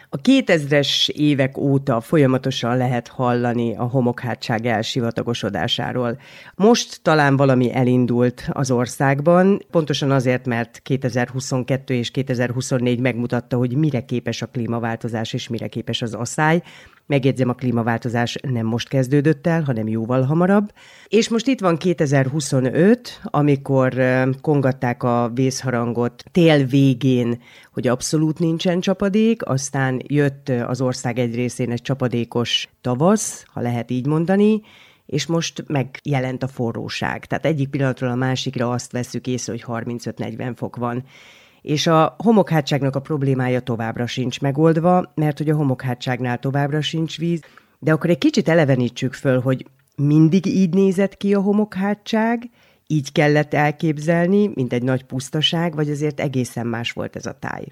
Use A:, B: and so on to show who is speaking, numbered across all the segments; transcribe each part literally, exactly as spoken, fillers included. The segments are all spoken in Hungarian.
A: A kétezres évek óta folyamatosan lehet hallani a homokhátság elsivatagosodásáról. Most talán valami elindult az országban, pontosan azért, mert kétezer-huszonkettő és kétezer-huszonnégy megmutatta, hogy mire képes a klímaváltozás és mire képes az asszály. Megjegyzem, a klímaváltozás nem most kezdődött el, hanem jóval hamarabb. És most itt van kétezer-huszonöt, amikor kongatták a vészharangot tél végén, hogy abszolút nincsen csapadék, aztán jött az ország egy részén egy csapadékos tavasz, ha lehet így mondani, és most megjelent a forróság. Tehát egyik pillanatról a másikra azt vesszük észre, hogy harmincöt-negyven fok van. És a homokhátságnak a problémája továbbra sincs megoldva, mert hogy a homokhátságnál továbbra sincs víz, de akkor egy kicsit elevenítsük föl, hogy mindig így nézett ki a homokhátság, így kellett elképzelni, mint egy nagy pusztaság, vagy azért egészen más volt ez a táj?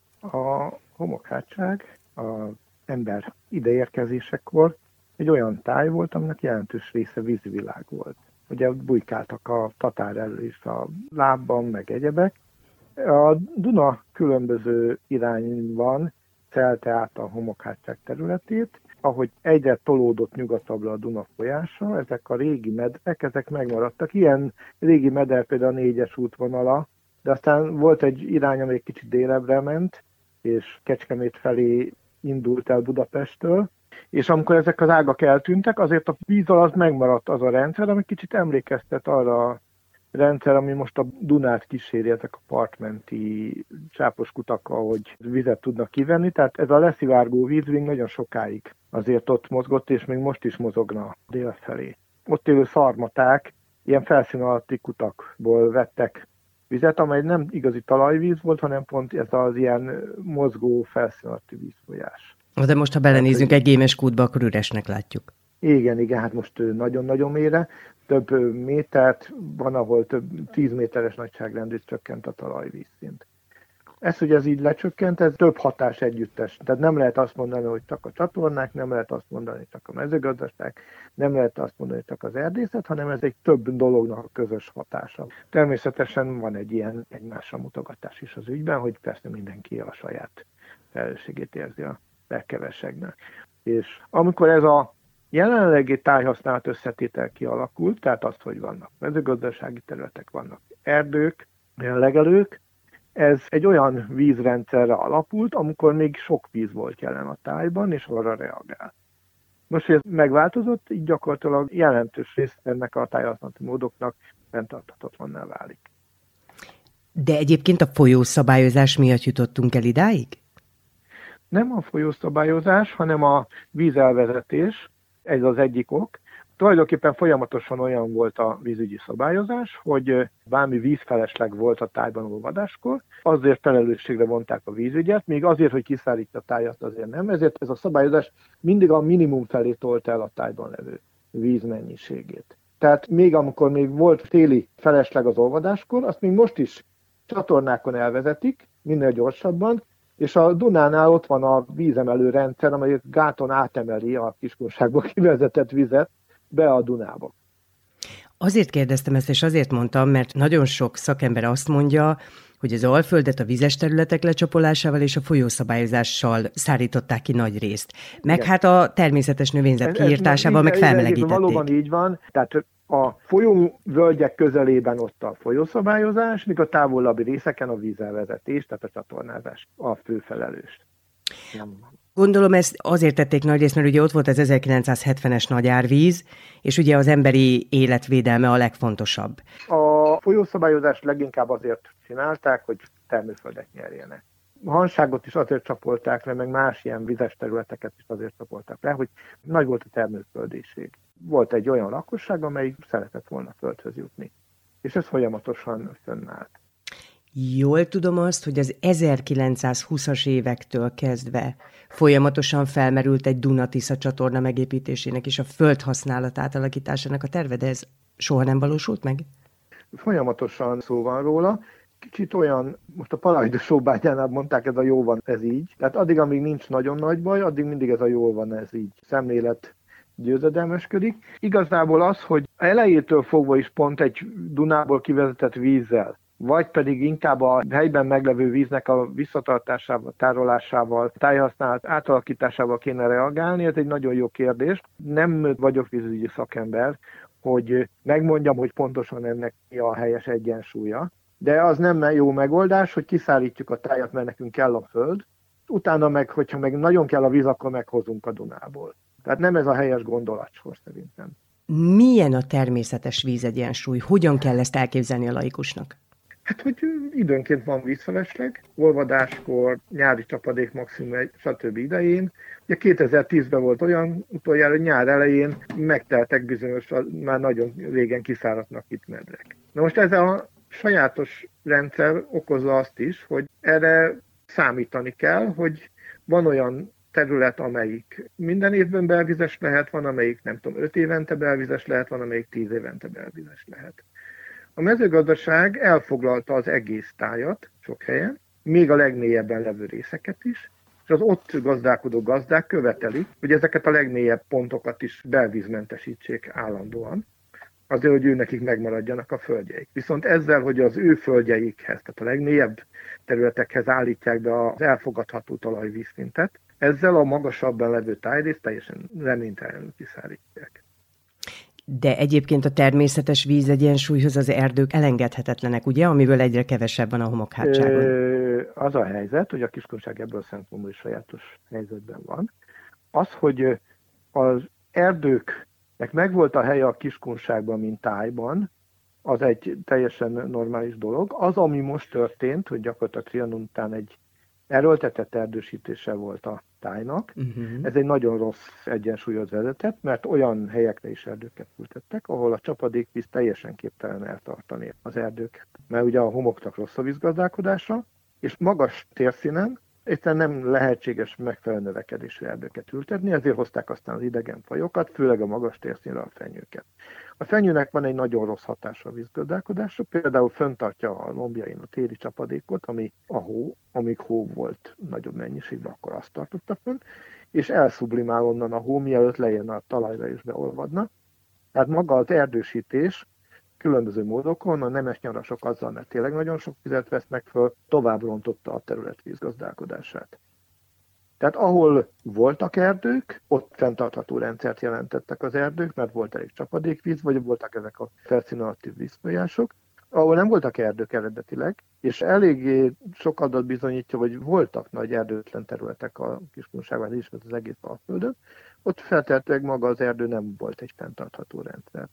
B: A homokhátság az ember ideérkezésekor egy olyan táj volt, aminek jelentős része vízvilág volt. Ugye bujkáltak a tatár elől is a lábban, meg egyebek. A Duna különböző irányban szelte át a homokhátság területét, ahogy egyre tolódott nyugatabbra a Duna folyása, ezek a régi medrek, ezek megmaradtak. Ilyen régi meder például a négyes útvonala, de aztán volt egy irány, ami egy kicsit délebbre ment, és Kecskemét felé indult el Budapesttől, és amikor ezek az ágak eltűntek, azért a víz alatt megmaradt az a rendszer, ami kicsit emlékeztet arra a rendszer, ami most a Dunát kíséri, ezek a partmenti csápos kutak, ahogy vizet tudnak kivenni, tehát ez a leszivárgó víz még nagyon sokáig azért ott mozgott, és még most is mozogna dél felé. Ott élő szarmaták ilyen felszín alatti kutakból vettek vizet, amely nem igazi talajvíz volt, hanem pont ez az ilyen mozgó felszín alatti vízfolyás.
A: De most, ha belenézünk hát, egy gémes kútba, akkor üresnek látjuk.
B: Igen, igen, hát most nagyon-nagyon mélyre, több métert, van, ahol több tíz méteres nagyságrendű csökkent a talajvízszint. Ez, hogy ez így lecsökkent, ez több hatás együttes. Tehát nem lehet azt mondani, hogy csak a csatornák, nem lehet azt mondani, hogy csak a mezőgazdaság, nem lehet azt mondani, hogy csak az erdészet, hanem ez egy több dolognak a közös hatása. Természetesen van egy ilyen egymásra mutogatás is az ügyben, hogy persze mindenki a saját felelősségét érzi a legkevesebbnek. És amikor ez a jelenlegi tájhasználat összetétel kialakult, tehát azt, hogy vannak mezőgazdasági területek, vannak erdők, legelők, ez egy olyan vízrendszerre alapult, amikor még sok víz volt jelen a tájban, és arra reagál. Most, hogy ez megváltozott, így gyakorlatilag jelentős rész ennek a tájhasználati módoknak fenntarthatatlanná válik.
A: De egyébként a folyószabályozás miatt jutottunk el idáig?
B: Nem a folyószabályozás, hanem a vízelvezetés, ez az egyik ok. Tulajdonképpen folyamatosan olyan volt a vízügyi szabályozás, hogy bármi vízfelesleg volt a tájban olvadáskor, azért felelősségre vonták a vízügyet, még azért, hogy kiszállítja a tájat, azért nem. Ezért ez a szabályozás mindig a minimum felé tolt el a tájban levő víz mennyiségét. Tehát még amikor még volt téli felesleg az olvadáskor, azt még most is csatornákon elvezetik, minél gyorsabban, és a Dunánál ott van a vízemelő rendszer, amely gáton átemeli a Kiskunságból kivezetett vizet be a Dunába.
A: Azért kérdeztem ezt, és azért mondtam, mert nagyon sok szakember azt mondja, hogy az Alföldet a vizes területek lecsapolásával és a folyószabályozással szárították ki nagy részt. Meg igen. Hát a természetes növényzet kiirtásával meg felmelegítették.
B: Valóban így van, tehát a folyóvölgyek közelében ott a folyószabályozás, míg a távolabbi részeken a vízelvezetés, tehát a csatornázás a főfelelős.
A: Gondolom ezt azért tették nagyrészt, mert ugye ott volt az ezerkilencszázhetvenes nagy árvíz, és ugye az emberi életvédelme a legfontosabb.
B: A folyószabályozást leginkább azért csinálták, hogy termőföldet nyerjenek. A Hanságot is azért csapolták le, meg más ilyen vizes területeket is azért csapolták le, hogy nagy volt a termőföldiség. Volt egy olyan lakosság, amely szeretett volna földhöz jutni. És ez folyamatosan fönnállt.
A: Jól tudom azt, hogy az ezerkilencszázhúszas évektől kezdve folyamatosan felmerült egy Duna-Tisza csatorna megépítésének és a földhasználat átalakításának a terve, de ez soha nem valósult meg?
B: Folyamatosan szó van róla. Kicsit olyan, most a Palajda-Sóbányánál mondták, ez a jó van, ez így. Tehát addig, amíg nincs nagyon nagy baj, addig mindig ez a jó van, ez így. Szemlélet győzedelmeskedik. Igazából az, hogy elejétől fogva is pont egy Dunából kivezetett vízzel vagy pedig inkább a helyben meglevő víznek a visszatartásával, tárolásával, tájhasználat átalakításával kéne reagálni. Ez egy nagyon jó kérdés. Nem vagyok vízügyi szakember, hogy megmondjam, hogy pontosan ennek mi a helyes egyensúlya. De az nem jó megoldás, hogy kiszállítjuk a tájat, mert nekünk kell a föld, utána meg, hogyha meg nagyon kell a víz, akkor meghozunk a Dunából. Tehát nem ez a helyes gondolatsor szerintem.
A: Milyen a természetes vízegyensúly? Hogyan kell ezt elképzelni a laikusnak?
B: Hát, hogy időnként van vízfelesleg, olvadáskor, nyári csapadék maximum, stb. Idején. Ugye kétezer-tízben volt olyan utoljára, hogy nyár elején megteltek bizonyos, már nagyon régen kiszáradnak itt medrek. Na most ez a sajátos rendszer okozza azt is, hogy erre számítani kell, hogy van olyan terület, amelyik minden évben belvizes lehet, van amelyik nem tudom, öt évente belvizes lehet, van amelyik tíz évente belvizes lehet. A mezőgazdaság elfoglalta az egész tájat sok helyen, még a legmélyebben levő részeket is, és az ott gazdálkodó gazdák követelik, hogy ezeket a legmélyebb pontokat is belvízmentesítsék állandóan, azért, hogy ő nekik megmaradjanak a földjeik. Viszont ezzel, hogy az ő földjeikhez, tehát a legmélyebb területekhez állítják be az elfogadható talajvízszintet, ezzel a magasabban levő tájrészt teljesen reménytelenül kiszállítják.
A: De egyébként a természetes vízegyensúlyhoz az erdők elengedhetetlenek, ugye, amiből egyre kevesebb van a homokhátságon?
B: Ö, az a helyzet, hogy a Kiskunság ebből a szempontból is sajátos helyzetben van. Az, hogy az erdőknek megvolt a helye a Kiskunságban, mint tájban, az egy teljesen normális dolog. Az, ami most történt, hogy gyakorlatilag Trianon után egy erőltetett erdősítése volt a tájnak. Uh-huh. Ez egy nagyon rossz egyensúlyhoz vezetett, mert olyan helyekre is erdőket ültettek, ahol a csapadékvíz teljesen képtelen eltartani az erdőket. Mert ugye a homoknak rossz a vízgazdálkodása, és magas térszínen egyszerűen nem lehetséges megfelelő növekedésű erdőket ültetni, ezért hozták aztán az idegen fajokat, főleg a magas térszínre a fenyőket. A fenyőnek van egy nagyon rossz hatása a vízgazdálkodásra, például fenntartja a lombjain a téli csapadékot, ami a hó, amíg hó volt nagyobb mennyiségben, akkor azt tartotta fönn, és elszublimál onnan a hó, mielőtt lejön a talajra és beolvadna. Tehát maga az erdősítés különböző módokon, a nemes nyarasok azzal, mert tényleg nagyon sok vizet vesznek föl, tovább rontotta a terület vízgazdálkodását. Tehát ahol voltak erdők, ott fenntartható rendszert jelentettek az erdők, mert volt elég csapadékvíz, vagy voltak ezek a felszín alatti vízfolyások. Ahol nem voltak erdők eredetileg, és eléggé sok adat bizonyítja, hogy voltak nagy erdőtlen területek a Kiskunságban is, az egész Alföldön, ott feltehetőleg maga az erdő nem volt egy fenntartható rendszer.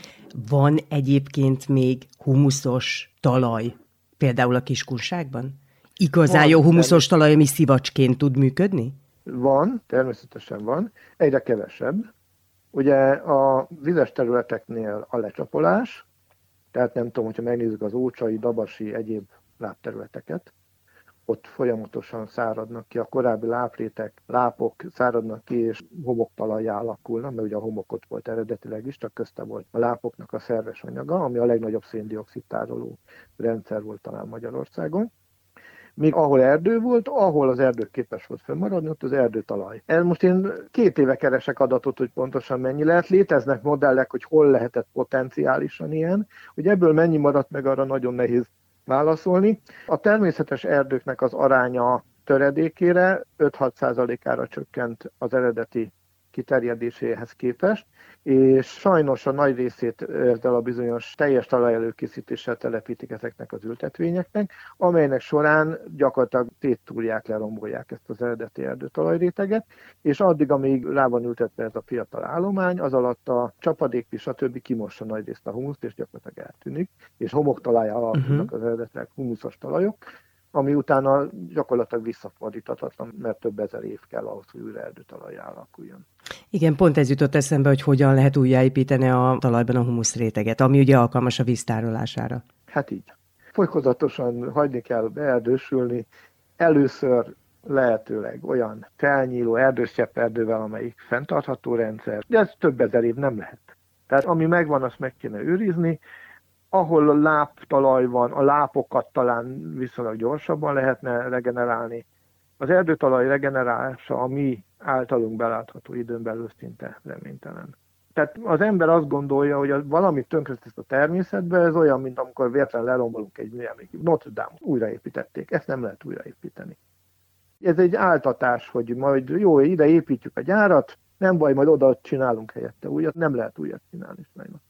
A: Van egyébként még humuszos talaj, például a Kiskunságban? Igazán van, jó humuszos talaj, ami szivacsként tud működni?
B: Van, természetesen van, egyre kevesebb. Ugye a vizes területeknél a lecsapolás, tehát nem tudom, hogyha megnézzük az ócsai, dabasi, egyéb lábterületeket, ott folyamatosan száradnak ki, a korábbi láprétek, lápok száradnak ki, és homoktalajjá alakulnak, mert ugye a homok ott volt eredetileg is, csak közte volt a lápoknak a szerves anyaga, ami a legnagyobb széndioxid tároló rendszer volt talán Magyarországon. Még ahol erdő volt, ahol az erdő képes volt fönnmaradni, ott az erdőtalaj. Most én két éve keresek adatot, hogy pontosan mennyi lehet. Léteznek modellek, hogy hol lehetett potenciálisan ilyen, hogy ebből mennyi maradt meg, arra nagyon nehéz válaszolni. A természetes erdőknek az aránya töredékére, öt-hat százalékára csökkent az eredeti kiterjedéséhez képest, és sajnos a nagy részét ezzel a bizonyos teljes talajelőkészítéssel telepítik ezeknek az ültetvényeknek, amelynek során gyakorlatilag téttúrják, lerombolják ezt az eredeti erdőtalajréteget, és addig, amíg rá van ültetve ez a fiatal állomány, az alatt a csapadékvíz, stb. Kimossa nagy részt a humuszt, és gyakorlatilag eltűnik, és homoktalaj alakulnak uh-huh. az eredetileg humuszos talajok, ami utána gyakorlatilag visszafordíthatatlan, mert több ezer év kell ahhoz, hogy újra erdőtalajjá alakuljon.
A: Igen, pont ez jutott eszembe, hogy hogyan lehet újjáépíteni a talajban a humuszréteget, ami ugye alkalmas a víztárolására.
B: Hát így. Folyamatosan hagyni kell beerdősülni, először lehetőleg olyan felnyíló erdőscsepperdővel, amelyik fenntartható rendszer, de ez több ezer év nem lehet. Tehát ami megvan, azt meg kéne őrizni. Ahol a láptalaj van, a lápokat talán viszonylag gyorsabban lehetne regenerálni. Az erdőtalaj regenerálása a mi általunk belátható időn belül szinte reménytelen. Tehát az ember azt gondolja, hogy valamit tönkretesz a természetbe, ez olyan, mint amikor véletlenül lerombolunk egy műemléket. Notre Dame újraépítették, ezt nem lehet újraépíteni. Ez egy áltatás, hogy majd jó, ide építjük a gyárat, nem baj, majd oda csinálunk helyette újat, nem lehet újat csinálni sajnos.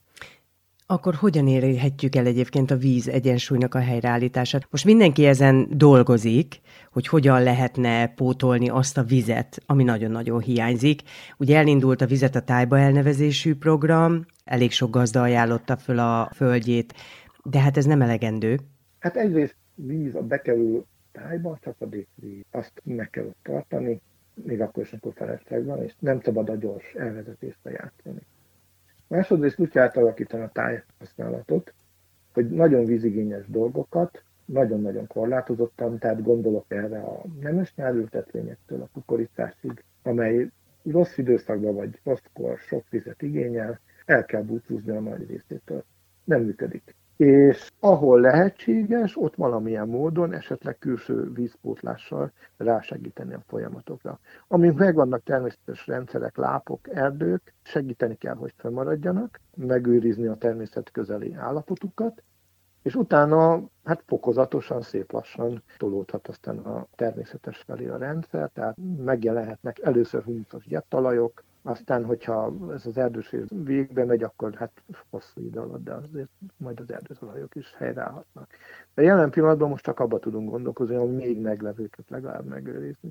A: Akkor hogyan érhetjük el egyébként a víz egyensúlynak a helyreállítását? Most mindenki ezen dolgozik, hogy hogyan lehetne pótolni azt a vizet, ami nagyon-nagyon hiányzik. Ugye elindult a Vizet a tájba elnevezésű program, elég sok gazda ajánlotta föl a földjét, de hát ez nem elegendő.
B: Hát egyrészt víz a bekerül tájba, a csapadékvíz, azt meg kell ott tartani, még akkor is, amikor felesleg van, és nem szabad a gyors elvezetést játszani. Másodrészt úgy kell átalakítani a tájhasználatot, hogy nagyon vízigényes dolgokat, nagyon-nagyon korlátozottan, tehát gondolok erre a nemes nyárültetvényektől a kukoricásig, amely rossz időszakban vagy rosszkor sok vizet igényel, el kell búcsúzni a nagy részétől. Nem működik. És ahol lehetséges, ott valamilyen módon, esetleg külső vízpótlással rásegíteni a folyamatokra. Amint megvannak természetes rendszerek, lápok, erdők, segíteni kell, hogy fennmaradjanak, megőrizni a természet közeli állapotukat, és utána hát fokozatosan, szép lassan tolódhat aztán a természetes felé a rendszer, tehát megjelenhetnek először humuszos gyeptalajok, aztán, hogyha ez az erdőség végbe megy, akkor hát hosszú idő alatt, de azért majd az erdőtalajok is helyreállhatnak. De jelen pillanatban most csak abba tudunk gondolkozni, hogy még meglevőket legalább megőrizni.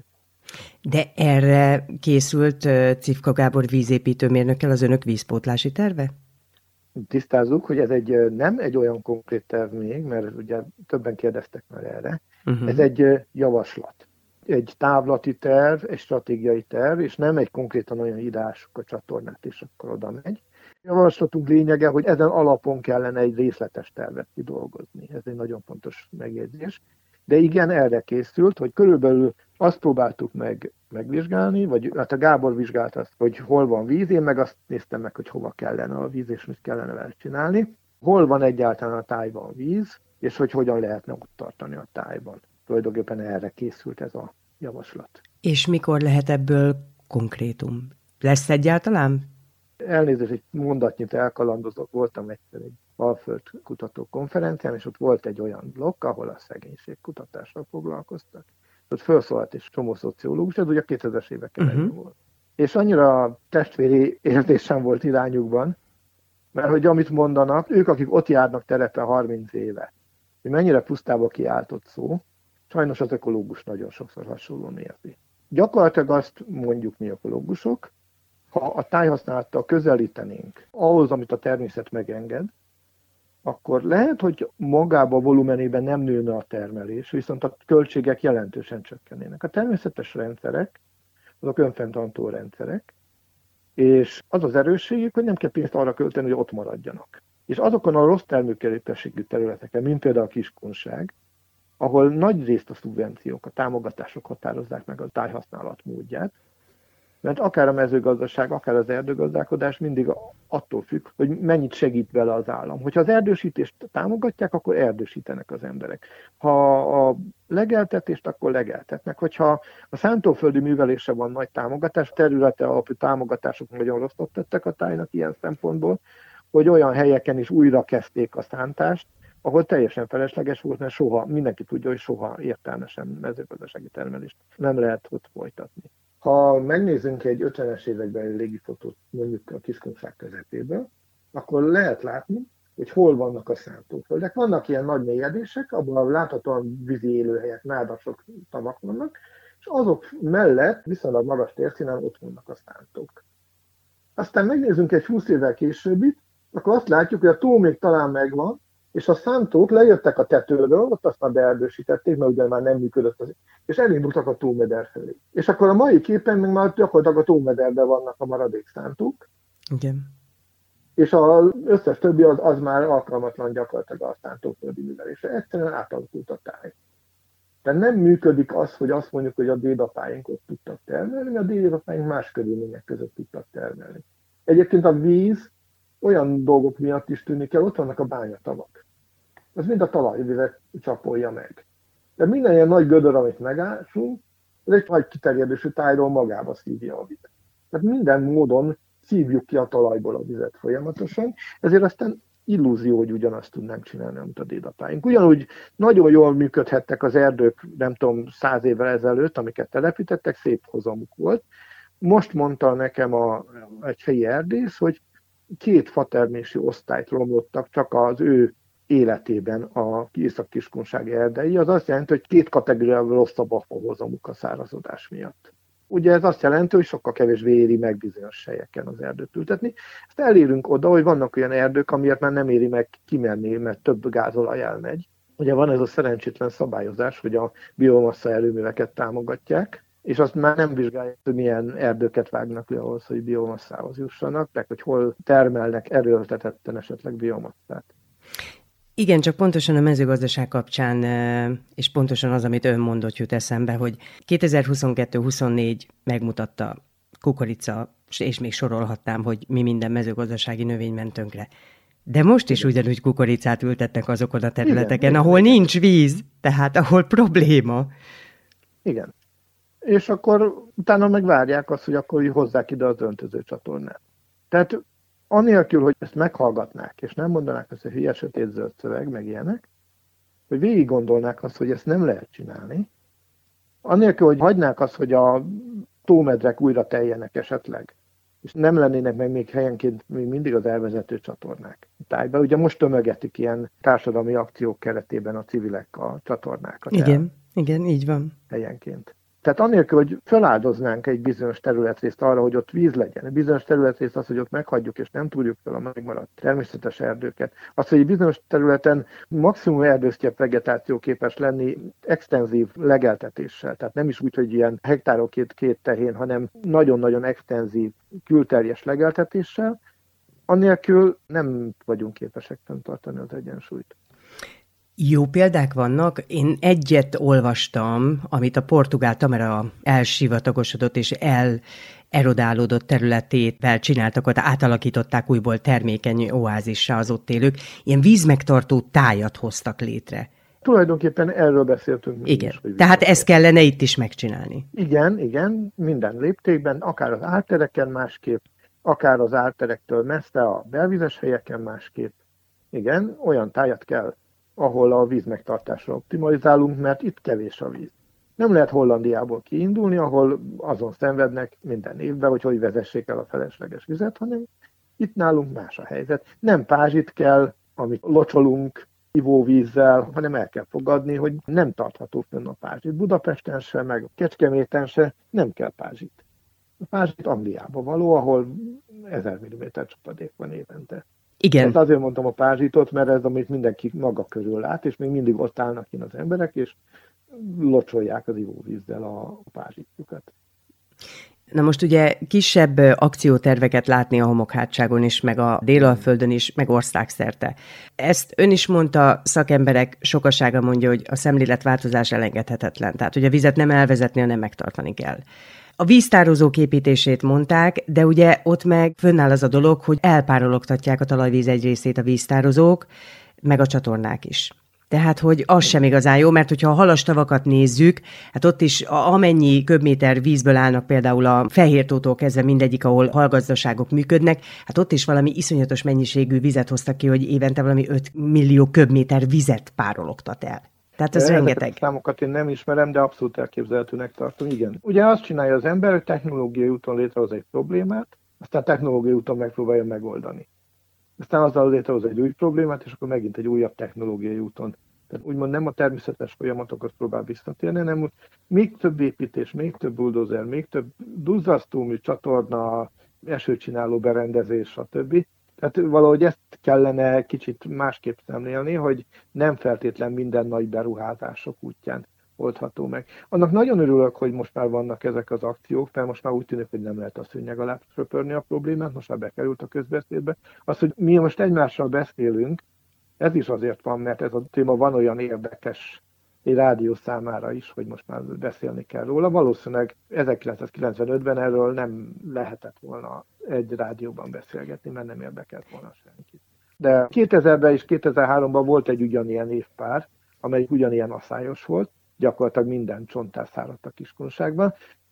A: De erre készült Cifka Gábor vízépítőmérnökkel az önök vízpótlási terve?
B: Tisztázzuk, hogy ez egy, nem egy olyan konkrét terv még, mert ugye többen kérdeztek már erre, uh-huh. Ez egy javaslat. Egy távlati terv, egy stratégiai terv, és nem egy konkrétan olyan írásuk a csatornát, és akkor oda megy. A javaslatunk lényege, hogy ezen alapon kellene egy részletes tervet kidolgozni. Ez egy nagyon fontos megjegyzés. De igen, erre készült, hogy körülbelül azt próbáltuk meg megvizsgálni, vagy hát a Gábor vizsgálta azt, hogy hol van víz, én meg azt néztem meg, hogy hova kellene a víz, és mit kellene vele csinálni. Hol van egyáltalán a tájban víz, és hogy hogyan lehetne ott tartani a tájban. Tulajdonképpen erre készült ez a javaslat.
A: És mikor lehet ebből konkrétum? Lesz egyáltalán?
B: Elnézést, egy mondatnyit elkalandozok, voltam egyszer egy Alföld kutató konferencián, és ott volt egy olyan blokk, ahol a szegénységkutatással foglalkoztak. Ott felszólalt egy csomó szociológus, ez ugye a kétezres évek elején uh-huh. volt. És annyira testvéri érzésem volt irányukban, mert hogy amit mondanak, ők, akik ott járnak terepen harminc éve, hogy mennyire pusztába kiáltott szó, sajnos az ökológus nagyon sokszor hasonlóan érzi. Gyakorlatilag azt mondjuk mi ökológusok, ha a tájhasználattal közelítenénk ahhoz, amit a természet megenged, akkor lehet, hogy magában a volumenében nem nőne a termelés, viszont a költségek jelentősen csökkennének. A természetes rendszerek, azok önfenntartó rendszerek, és az az erősségük, hogy nem kell pénzt arra költeni, hogy ott maradjanak. És azokon a rossz termőképességű területeken, mint például a kiskunság, ahol nagy részt a szubvenciók, a támogatások határozzák meg a tájhasználat módját, mert akár a mezőgazdaság, akár az erdőgazdálkodás mindig attól függ, hogy mennyit segít vele az állam. Hogyha az erdősítést támogatják, akkor erdősítenek az emberek. Ha a legeltetést, akkor legeltetnek. Hogyha a szántóföldi művelésre van nagy támogatás, területe alapú támogatások nagyon rosszat tettek a tájnak ilyen szempontból, hogy olyan helyeken is újra kezdték a szántást, ahol teljesen felesleges volt, mert soha, mindenki tudja, hogy soha értelmesen mezőgazdasági termelést nem lehet ott folytatni. Ha megnézzünk egy ötvenes évekbeli légifotót, mondjuk a kiskunság közepéből, akkor lehet látni, hogy hol vannak a szántóföldek. Vannak ilyen nagy mélyedések, abban láthatóan vízi élőhelyek, nádasok, tavak vannak, és azok mellett viszonylag magas térszínen ott vannak a szántók. Aztán megnézzünk egy húsz évvel későbbit, akkor azt látjuk, hogy a tó még talán megvan, és a szántók lejöttek a tetőről, ott aztán beerdősítették, mert ugye már nem működött az, és elindultak a tómeder felé. És akkor a mai képen még már gyakorlatilag a tómederben vannak a maradék szántók.
A: Igen.
B: És az összes többi az, az már alkalmatlan gyakorlatilag a szántóföldi művelésre. Egyszerűen átalakult a táj. Tehát nem működik az, hogy azt mondjuk, hogy a dédapáink ott tudtak termelni, mert a dédapáink más körülmények között tudtak termelni. Egyébként a víz olyan dolgok miatt is tűnik el, ott vannak a bányatavak. Az mind a talajvizet csapolja meg. De minden ilyen nagy gödör, amit megásunk, ez egy nagy kiterjedésű tájról magába szívja a vizet. Tehát minden módon szívjuk ki a talajból a vizet folyamatosan, ezért aztán illúzió, hogy ugyanazt tudnánk csinálni, mint a dédapáink. Ugyanúgy nagyon jól működhettek az erdők, nem tudom, száz évvel ezelőtt, amiket telepítettek, szép hozamuk volt. Most mondta nekem a, egy helyi erdész, hogy két fatermési osztályt romlottak csak az ő életében a Észak-Kiskunsági erdei. Az azt jelenti, hogy két kategóriával rosszabb a hozamuk a szárazodás miatt. Ugye ez azt jelenti, hogy sokkal kevésbé éri meg bizonyos helyeken az erdőt ültetni. Ezt elérünk oda, hogy vannak olyan erdők, amiért már nem éri meg kimenni, mert több gázolaj elmegy. Ugye van ez a szerencsétlen szabályozás, hogy a biomassa erőműveket támogatják, és azt már nem vizsgálják, hogy milyen erdőket vágnak le ahhoz, hogy biomasszához jussanak, meg hogy hol termelnek erőltetetten esetleg biomasszát.
A: Igen, csak pontosan a mezőgazdaság kapcsán, és pontosan az, amit ön mondott, jut eszembe, hogy kétezer-huszonkettő huszonnégy megmutatta kukorica, és még sorolhatnám, hogy mi minden mezőgazdasági növény ment tönkre. De most is ugyanúgy kukoricát ültetnek azokon a területeken, igen, ahol igen. nincs víz, tehát ahol probléma.
B: Igen. És akkor utána megvárják azt, hogy akkor hozzák ide az öntöző csatornát. Tehát anélkül, hogy ezt meghallgatnák, és nem mondanák azt, hogy hülye sötét zöld szöveg, meg ilyenek, hogy végig gondolnák azt, hogy ezt nem lehet csinálni, anélkül, hogy hagynák azt, hogy a tómedrek újra teljenek esetleg, és nem lennének meg még helyenként még mindig az elvezető csatornák tájban. Ugye most tömögetik ilyen társadalmi akciók keretében a civilek a csatornákat.
A: Igen, el, igen, így van.
B: Helyenként. Tehát anélkül, hogy feláldoznánk egy bizonyos területrészt arra, hogy ott víz legyen, egy bizonyos területrészt az, hogy ott meghagyjuk és nem túrjuk fel a megmaradt természetes erdőket, az, hogy egy bizonyos területen maximum erdősztyep vegetáció képes lenni extenzív legeltetéssel, tehát nem is úgy, hogy ilyen hektárokét két tehén, hanem nagyon-nagyon extenzív külterjes legeltetéssel, anélkül nem vagyunk képesek fenntartani az egyensúlyt.
A: Jó példák vannak. Én egyet olvastam, amit a portugál Tamara elsivatagosodott és elerodálódott területével csináltak, ott átalakították újból termékeny oázissá az ott élők. Ilyen vízmegtartó tájat hoztak létre.
B: Tulajdonképpen erről beszéltünk.
A: Igen, is, tehát ezt kellene itt is megcsinálni.
B: Igen, igen, minden léptékben, akár az ártereken másképp, akár az árterektől messze a belvizes helyeken másképp. Igen, olyan tájat kell, ahol a vízmegtartásra optimalizálunk, mert itt kevés a víz. Nem lehet Hollandiából kiindulni, ahol azon szenvednek minden évben, hogy hogy vezessék el a felesleges vizet, hanem itt nálunk más a helyzet. Nem pázsit kell, amit locsolunk ivóvízzel, hanem el kell fogadni, hogy nem tartható fönn a pázsit. Budapesten se, meg Kecskeméten se nem kell pázsit. A pázsit Angliába való, ahol ezer milliméter csapadék van évente.
A: Igen.
B: Tehát azért mondtam a pázsitot, mert ez, amit mindenki maga körül lát, és még mindig ott állnak ki az emberek, és locsolják az ivóvízzel a pázsitjukat.
A: Na most ugye kisebb akcióterveket látni a homokhátságon is, meg a Délalföldön is, meg országszerte. Ezt ön is mondta, szakemberek sokasága mondja, hogy a szemléletváltozás elengedhetetlen. Tehát, hogy a vizet nem elvezetni, hanem megtartani kell. A víztározók építését mondták, de ugye ott meg fönnáll az a dolog, hogy elpárologtatják a talajvíz egy részét a víztározók, meg a csatornák is. Tehát, hogy az sem igazán jó, mert hogyha a halastavakat nézzük, hát ott is amennyi köbméter vízből állnak például a Fehértótól kezdve mindegyik, ahol halgazdaságok működnek, hát ott is valami iszonyatos mennyiségű vizet hoztak ki, hogy évente valami öt millió köbméter vizet párologtat el. Tehát ez rengeteg.
B: A számokat én nem ismerem, de abszolút elképzelhetőnek tartom, igen. Ugye azt csinálja az ember, hogy technológiai úton létrehoz egy problémát, aztán technológiai úton megpróbálja megoldani. Aztán azzal létrehoz egy új problémát, és akkor megint egy újabb technológiai úton. Tehát úgymond nem a természetes folyamatokat próbál visszatérni, hanem még több építés, még több bulldozer, még több duzzasztómű csatorna, esőcsináló berendezés, stb. Tehát valahogy ezt kellene kicsit másképp szemlélni, hogy nem feltétlen minden nagy beruházások útján oldható meg. Annak nagyon örülök, hogy most már vannak ezek az akciók, mert most már úgy tűnik, hogy nem lehet a szőnyeg alá söpörni a problémát, most már bekerült a közbeszédbe. Az, hogy mi most egymással beszélünk, ez is azért van, mert ez a téma van olyan érdekes egy rádió számára is, hogy most már beszélni kell róla. Valószínűleg ezerkilencszázkilencvenötben erről nem lehetett volna egy rádióban beszélgetni, mert nem érdekelt volna senkit. De kétezerben és kétezer-háromban volt egy ugyanilyen évpár, amelyik ugyanilyen asszályos volt, gyakorlatilag minden csonttá száradt a Kiskunságban.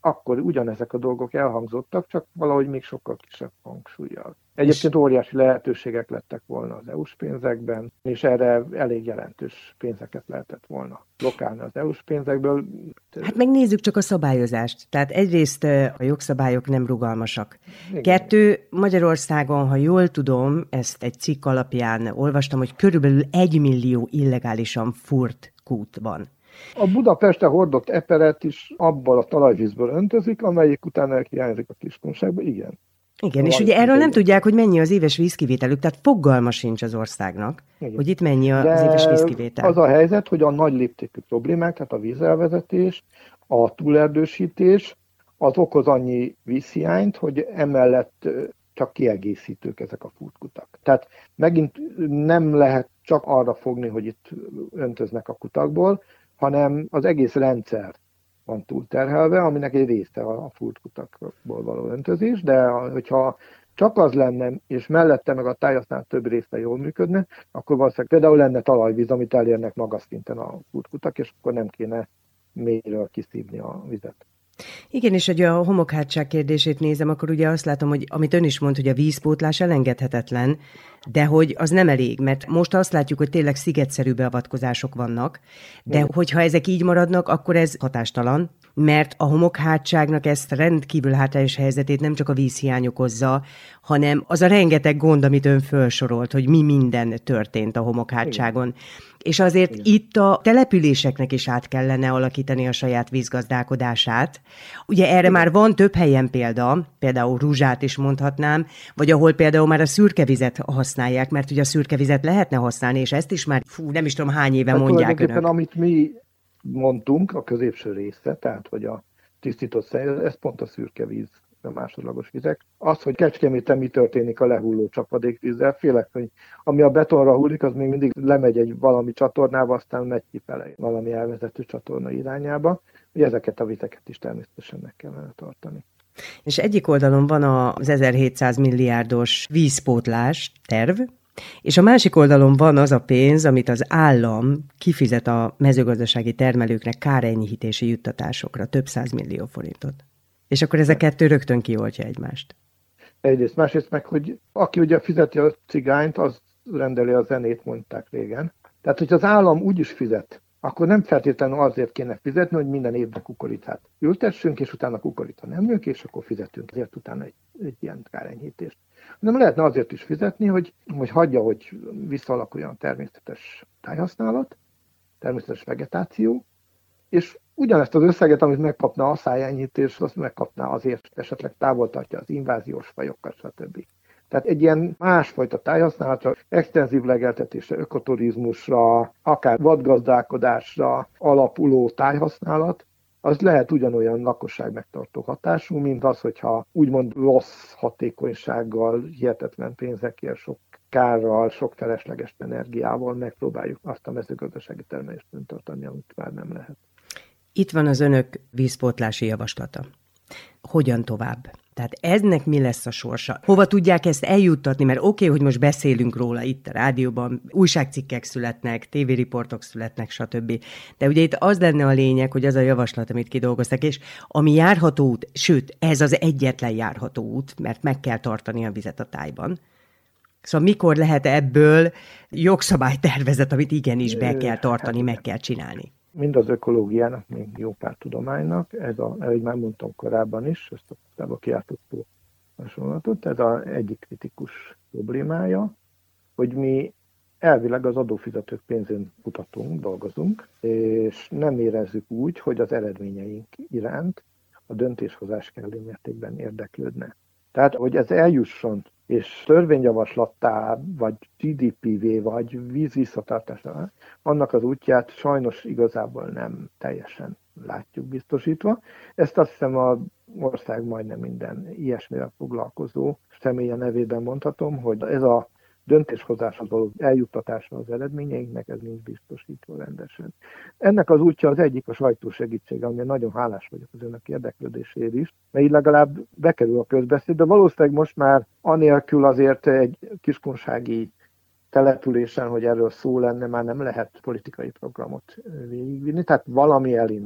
B: akkor ugyanezek a dolgok elhangzottak, csak valahogy még sokkal kisebb hangsúlyjal. Egyébként óriási lehetőségek lettek volna az é u-s pénzekben, és erre elég jelentős pénzeket lehetett volna lokálni az é u-s pénzekből.
A: Hát megnézzük csak a szabályozást. Tehát egyrészt a jogszabályok nem rugalmasak.
B: Igen.
A: Kettő, Magyarországon, ha jól tudom, ezt egy cikk alapján olvastam, hogy körülbelül egy millió illegálisan furt kút van.
B: A Budapesten hordott eperet is abból a talajvízből öntözik, amelyik utána hiányzik a Kiskunságba, igen.
A: Igen, és ugye erről nem tudják, hogy mennyi az éves vízkivételük, tehát fogalma sincs az országnak, igen, hogy itt mennyi az
B: de
A: éves vízkivétel.
B: Az a helyzet, hogy a nagy léptékű problémák, tehát a vízelvezetés, a túlerdősítés, az okoz annyi vízhiányt, hogy emellett csak kiegészítők ezek a furtkutak. Tehát megint nem lehet csak arra fogni, hogy itt öntöznek a kutakból, hanem az egész rendszer van túlterhelve, aminek egy része a furtkutakból való öntözés, de hogyha csak az lenne, és mellette meg a tájhasználat több része jól működne, akkor valószínűleg például lenne talajvíz, amit elérnek magas szinten a furtkutak, és akkor nem kéne mélyről kiszívni a vizet.
A: Igen, és hogy a homokhátság kérdését nézem, akkor ugye azt látom, hogy amit ön is mond, hogy a vízpótlás elengedhetetlen, de hogy az nem elég, mert most azt látjuk, hogy tényleg szigetszerű beavatkozások vannak, de Igen. hogyha ezek így maradnak, akkor ez hatástalan, mert a homokhátságnak ezt rendkívül hátrányos helyzetét nem csak a vízhiány okozza, hanem az a rengeteg gond, amit ön felsorolt, hogy mi minden történt a homokhátságon. Igen. És azért Igen. itt a településeknek is át kellene alakítani a saját vízgazdálkodását. Ugye erre Igen. már van több helyen példa, például Ruzsát is mondhatnám, vagy ahol például már a szürkevizet használják, mert ugye a szürkevizet lehetne használni, és ezt is már fú, nem is tudom hány éve hát mondják önök.
B: Amit mi mondtunk, a középső része, tehát hogy a tisztított szennyvíz, ez pont a szürkevíz, a másodlagos vizek. Az, hogy Kecskeméten mi történik a lehulló csapadékvízzel, félek, hogy ami a betonra hullik, az még mindig lemegy egy valami csatornába, aztán megy kifele valami elvezető csatorna irányába. Ugye ezeket a vizeket is természetesen meg kellene tartani.
A: És egyik oldalon van az ezerhétszáz milliárdos vízpótlás terv, és a másik oldalon van az a pénz, amit az állam kifizet a mezőgazdasági termelőknek kárenyhítési juttatásokra, több százmillió forintot. És akkor ez a kettő rögtön kioltja egymást.
B: Egyrészt, másrészt meg, hogy aki ugye fizeti a cigányt, az rendeli a zenét, mondták régen. Tehát, hogy az állam úgy is fizet, akkor nem feltétlenül azért kéne fizetni, hogy minden évben kukoricát ültessünk, és utána kukorita nem nők, és akkor fizetünk ezért utána egy, egy ilyen kárenyhítést. Nem lehetne azért is fizetni, hogy, hogy hagyja, hogy visszaalakuljon a természetes tájhasználat, természetes vegetáció, és ugyanezt az összeget, amit megkapna a szájenyhítés, azt megkapná azért, esetleg távol tartja az inváziós fajokat, stb. Tehát egy ilyen másfajta tájhasználatra, extenzív legeltetésre, ökoturizmusra, akár vadgazdálkodásra alapuló tájhasználat, az lehet ugyanolyan lakosság megtartó hatású, mint az, hogyha úgymond rossz hatékonysággal, hihetetlen pénzekért, sok kárral, sok felesleges energiával megpróbáljuk azt a mezőgazdasági termelést tartani, amit már nem lehet.
A: Itt van az önök vízpótlási javaslata. Hogyan tovább? Tehát ennek mi lesz a sorsa? Hova tudják ezt eljuttatni? Mert oké, okay, hogy most beszélünk róla itt a rádióban, újságcikkek születnek, tévériportok születnek, stb. De ugye itt az lenne a lényeg, hogy az a javaslat, amit kidolgoztak, és ami járható út, sőt, ez az egyetlen járható út, mert meg kell tartani a vizet a tájban. Szóval mikor lehet ebből jogszabálytervezet, amit igenis be kell tartani, meg kell csinálni?
B: Mind az ökológiának, mind jó pár tudománynak, ez a, ahogy már mondtam korábban is, ezt a korábban kiáltotó hasonlatot, ez az egyik kritikus problémája, hogy mi elvileg az adófizetők pénzén kutatunk, dolgozunk, és nem érezzük úgy, hogy az eredményeink iránt a döntéshozás kellő mértékben érdeklődne. Tehát, hogy ez eljusson, és törvényjavaslattá, vagy gé dé pé-vé, vagy vízvisszatartásra, annak az útját sajnos igazából nem teljesen látjuk biztosítva. Ezt azt hiszem az ország majdnem minden ilyesmivel foglalkozó személye nevében mondhatom, hogy ez a döntéshozáshoz való eljuttatása az eredményeinknek, ez nincs biztosítva rendesen. Ennek az útja az egyik a sajtó segítsége, amilyen nagyon hálás vagyok az önök érdeklődéséért is, mert így legalább bekerül a közbeszéd, de valószínűleg most már anélkül azért egy kiskunsági településen, hogy erről szó lenne, már nem lehet politikai programot végigvinni, tehát valami elindul.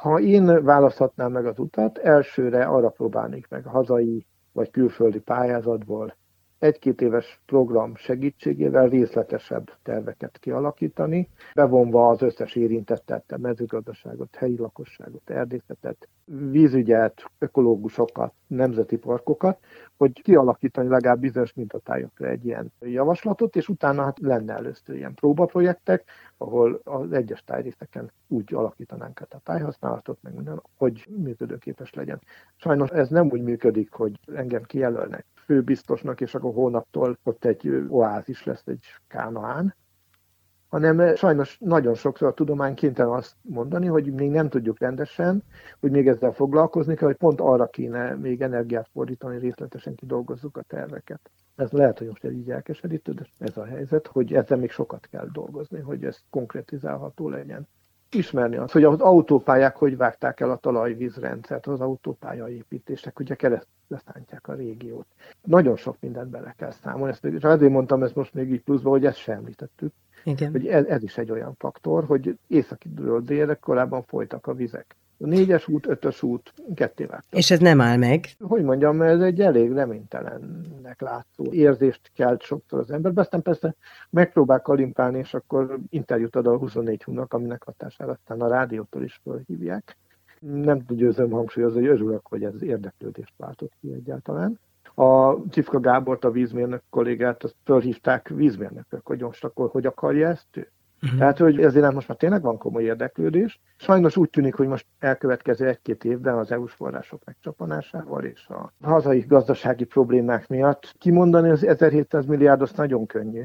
B: Ha én választhatnám meg az utat, elsőre arra próbálnék meg a hazai vagy külföldi pályázatból egy-két éves program segítségével részletesebb terveket kialakítani, bevonva az összes érintettet, a mezőgazdaságot, helyi lakosságot, erdészetet, vízügyet, ökológusokat, nemzeti parkokat, hogy kialakítani legalább bizonyos mintatájakra egy ilyen javaslatot, és utána hát lenne először ilyen próbaprojektek, ahol az egyes tájrészeken úgy alakítanánk át a tájhasználatot, meg minden, hogy működőképes legyen. Sajnos ez nem úgy működik, hogy engem kijelölnek főbiztosnak, és akkor hónaptól ott egy oázis lesz, egy Kánaán, hanem sajnos nagyon sokszor a tudomány kénytelen azt mondani, hogy még nem tudjuk rendesen, hogy még ezzel foglalkozni kell, hogy pont arra kéne még energiát fordítani, részletesen kidolgozzuk a terveket. Ez lehet, hogy most így elkeserítő, de ez a helyzet, hogy ezzel még sokat kell dolgozni, hogy ez konkretizálható legyen. Ismerni azt, hogy az autópályák hogy vágták el a talajvízrendszert, az autópályaépítések, ugye keresztbe szántják a régiót. Nagyon sok mindent bele kell számolni. Ezt, és azért mondtam ezt most még így pluszban, hogy ezt sem említettük.
A: Igen.
B: Hogy ez, ez is egy olyan faktor, hogy északidről délre korábban folytak a vizek. A négyes út, ötös út, ketté vágtak.
A: És ez nem áll meg?
B: Hogy mondjam, ez egy elég reménytelennek látszó érzést kelt sokszor az emberbe, aztán persze megpróbál kalimpálni, és akkor interjút ad a huszonnégy húnak, aminek hatására aztán a rádiótól is fölhívják. Nem győzöm hangsúlyozni, hogy örülök, hogy ez érdeklődést váltott ki egyáltalán. A Csifka Gábort, a vízmérnök kollégát, azt fölhívták vízmérnökök, hogy most akkor hogy akarja ezt ő. Uh-huh. Tehát, hogy ezért most már tényleg van komoly érdeklődés. Sajnos úgy tűnik, hogy most elkövetkező egy-két évben az é u-s források megcsapanásával és a hazai gazdasági problémák miatt kimondani az ezerhétszáz milliárdos nagyon könnyű.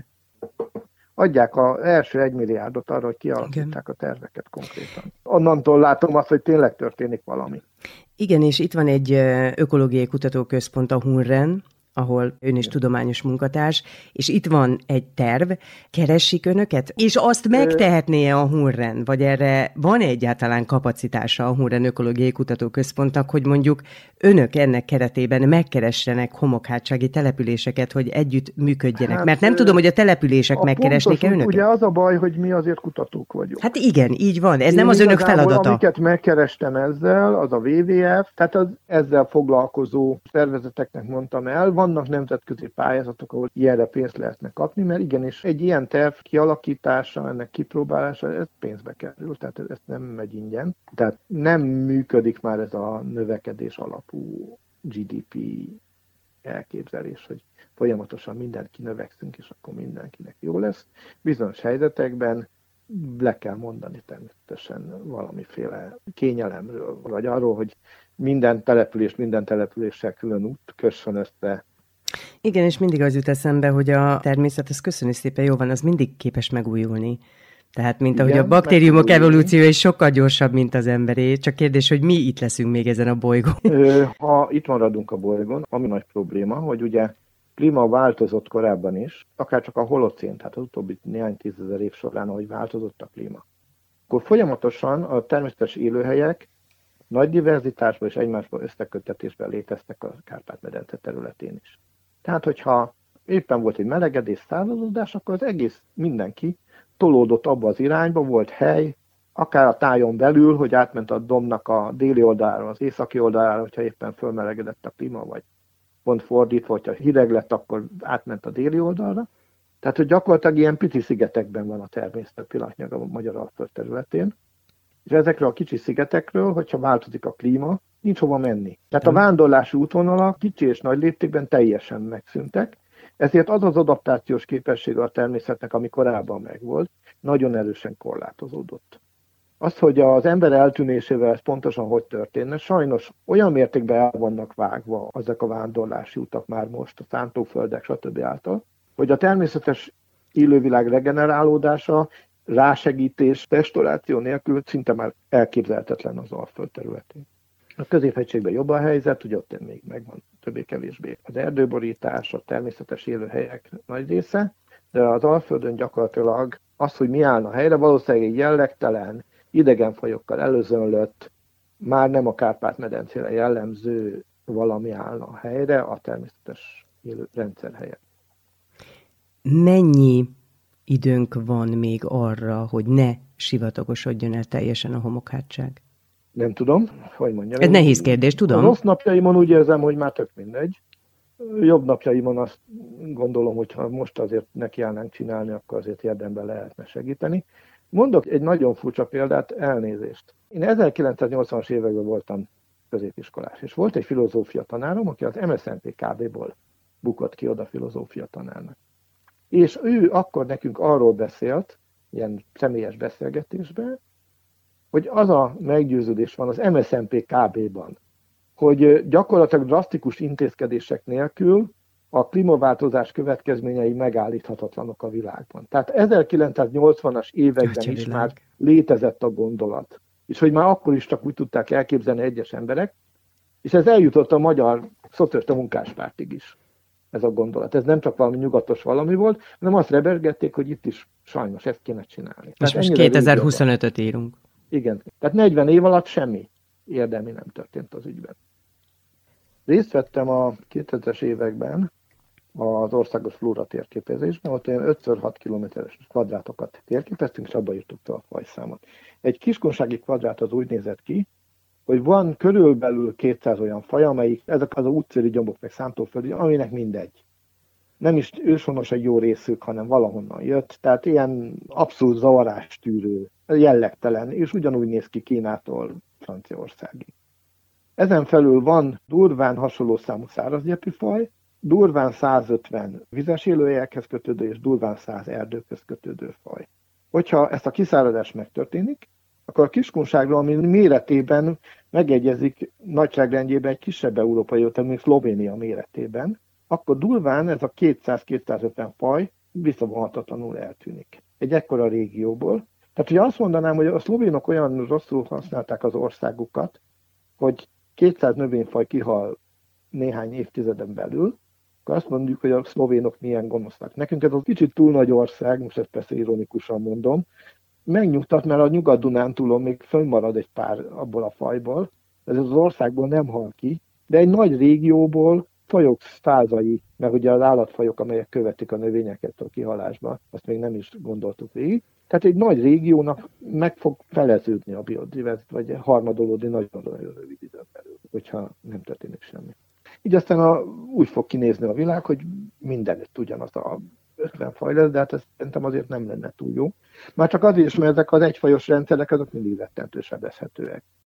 B: Adják az első egy milliárdot arra, hogy kialakítják a terveket konkrétan. Onnantól látom azt, hogy tényleg történik valami.
A: Igen, és itt van egy ökológiai kutatóközpont, a HUNREN, ahol ön is tudományos munkatárs, és itt van egy terv, keresik önöket, és azt megtehetné a HUNREN, vagy erre van egyáltalán kapacitása a HUNREN Ökológiai Kutatóközpontnak, hogy mondjuk önök ennek keretében megkeressenek homokhátsági településeket, hogy együtt működjenek? Hát, mert nem tudom, hogy a települések a megkeresnék-e önöket?
B: Ugye az a baj, hogy mi azért kutatók vagyunk.
A: Hát igen, így van, ez
B: Én
A: nem az önök feladata.
B: Amiket megkerestem ezzel, az a dupla vé vé ef, tehát az ezzel foglalkozó szervezeteknek mondtam el, vannak nemzetközi pályázatok, ahol ilyenre pénzt lehetne kapni, mert igenis egy ilyen terv kialakítása, ennek kipróbálása, ez pénzbe kerül, tehát ez nem megy ingyen. Tehát nem működik már ez a növekedés alapú gé dé pé elképzelés, hogy folyamatosan mindent kinövekszünk, és akkor mindenkinek jó lesz. Bizonyos helyzetekben le kell mondani természetesen valamiféle kényelemről, vagy arról, hogy minden település, minden településsel külön út kössön össze.
A: Igen, és mindig az jut eszembe, hogy a természet, ez köszönjük szépen, jó van, az mindig képes megújulni. Tehát, mint ahogy igen, a baktériumok evolúciója is sokkal gyorsabb, mint az emberé, csak kérdés, hogy mi itt leszünk még ezen a bolygón.
B: Ha itt maradunk a bolygón, ami nagy probléma, hogy ugye klíma változott korábban is, akár csak a holocén, tehát az utóbbi néhány tízezer év során, ahogy változott a klíma. Akkor folyamatosan a természetes élőhelyek nagy diverzitásban és egymásban összeköttetésben léteztek a Kárpát-medence területén is. Tehát, hogyha éppen volt egy melegedés, szárazodás, akkor az egész mindenki tolódott abba az irányba, volt hely, akár a tájon belül, hogy átment a dombnak a déli oldalára, az északi oldalára, hogyha éppen fölmelegedett a klíma, vagy pont fordítva, hogyha hideg lett, akkor átment a déli oldalra. Tehát, hogy gyakorlatilag ilyen pici szigetekben van a természet pillanatnyilag a magyar alföld területén. És ezekről a kicsi szigetekről, hogyha változik a klíma, nincs hova menni. Tehát a vándorlási útvonalak kicsi és nagy léptékben teljesen megszűntek, ezért az az adaptációs képessége a természetnek, ami korábban megvolt, nagyon erősen korlátozódott. Az, hogy az ember eltűnésével ez pontosan hogy történne, sajnos olyan mértékben el vannak vágva ezek a vándorlási utak már most, a szántóföldek, stb. Által, hogy a természetes élővilág regenerálódása, rásegítés, restauráció nélkül szinte már elképzelhetetlen az Alföld területén. A középhegységben jobb a helyzet, ugye ott még megvan többé-kevésbé az erdőborítás, a természetes élőhelyek nagy része, de az Alföldön gyakorlatilag az, hogy mi állna helyre, valószínűleg egy jellegtelen, idegen fajokkal előzönlött, már nem a Kárpát-medencére jellemző valami állna a helyre, a természetes élő rendszer helyett.
A: Mennyi időnk van még arra, hogy ne sivatagosodjon el teljesen a homokhátság?
B: Nem tudom, hogy mondjam.
A: Ez nehéz kérdés, tudom.
B: A rossz napjaimon úgy érzem, hogy már tök mindegy. Jobb napjaimon azt gondolom, hogy ha most azért nekiállnánk csinálni, akkor azért érdemben lehetne segíteni. Mondok egy nagyon furcsa példát, elnézést. Én ezerkilencszáznyolcvanas években voltam középiskolás, és volt egy filozófia tanárom, aki az em es zé en pé ká bé-ból bukott ki oda filozófia tanárnak. És ő akkor nekünk arról beszélt, ilyen személyes beszélgetésben, hogy az a meggyőződés van az em es zé en pé ká bé-ban, hogy gyakorlatilag drasztikus intézkedések nélkül a klímaváltozás következményei megállíthatatlanok a világban. Tehát ezerkilencszáznyolcvanas években is már létezett a gondolat. És hogy már akkor is csak úgy tudták elképzelni egyes emberek, és ez eljutott a magyar szocialista munkáspártig is, ez a gondolat. Ez nem csak valami nyugatos valami volt, hanem azt rebergették, hogy itt is sajnos ezt kéne csinálni.
A: És most kétezer-huszonötöt írunk.
B: Igen. Tehát negyven év alatt semmi érdemi nem történt az ügyben. Részt vettem a kétezres években az országos flóra térképezésben, ott olyan öt-hat kilométeres kvadrátokat térképeztünk, és abba írtuk fel a fajszámot. Egy kiskunsági kvadrát az úgy nézett ki, hogy van körülbelül kétszáz olyan faj, amelyik ezek az útszéli gyomok, meg szántóföldi, aminek mindegy. Nem is őshonos egy jó részük, hanem valahonnan jött, tehát ilyen abszolút zavarástűrő, jellegtelen, és ugyanúgy néz ki Kínától Franciaországig. Ezen felül van durván hasonló számú szárazgyepi faj, durván százötven vizes élőhelyekhez kötődő és durván száz erdőkhöz kötődő faj. Hogyha ezt a kiszáradás megtörténik, akkor a kiskunságról, ami méretében megegyezik nagyságrendjében egy kisebb európai óta, mint Szlovénia méretében, akkor durván ez a kétszáz-kétszázötven faj visszavonhatatlanul eltűnik. Egy ekkora régióból. Tehát, hogy azt mondanám, hogy a szlovénok olyan rosszul használták az országukat, hogy kétszáz növényfaj kihal néhány évtizeden belül, akkor azt mondjuk, hogy a szlovénok milyen gonoszak. Nekünk ez a kicsit túl nagy ország, most ezt persze ironikusan mondom, megnyugtat, mert a Nyugat-Dunántúlon még fönnmarad egy pár abból a fajból, ez az országból nem hal ki, de egy nagy régióból fajok százai, mert ugye az állatfajok, amelyek követik a növényeket a kihalásba, azt még nem is gondoltuk végig. Tehát egy nagy régiónak meg fog feleződni a biodiverzitás, vagy harmadolódni nagyon-nagyon rövid időn belül, hogyha nem történik semmi. Így aztán a, úgy fog kinézni a világ, hogy mindenütt ugyanaz a ötven faj lesz, de hát ez szerintem azért nem lenne túl jó. Már csak azért is, mert ezek az egyfajos rendszerek, azok mindig rettentő sebezhetőek.